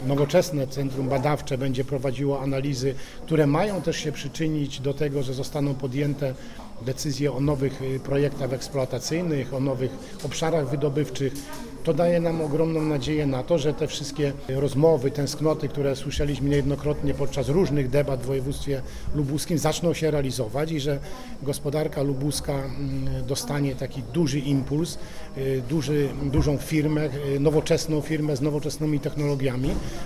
Nowoczesne Centrum Badawcze będzie prowadziło analizy, które mają też się przyczynić do tego, że zostaną podjęte decyzje o nowych projektach eksploatacyjnych, o nowych obszarach wydobywczych. To daje nam ogromną nadzieję na to, że te wszystkie rozmowy, tęsknoty, które słyszeliśmy niejednokrotnie podczas różnych debat w województwie lubuskim, zaczną się realizować i że gospodarka lubuska dostanie taki duży impuls, dużą firmę, nowoczesną firmę z nowoczesnymi technologiami,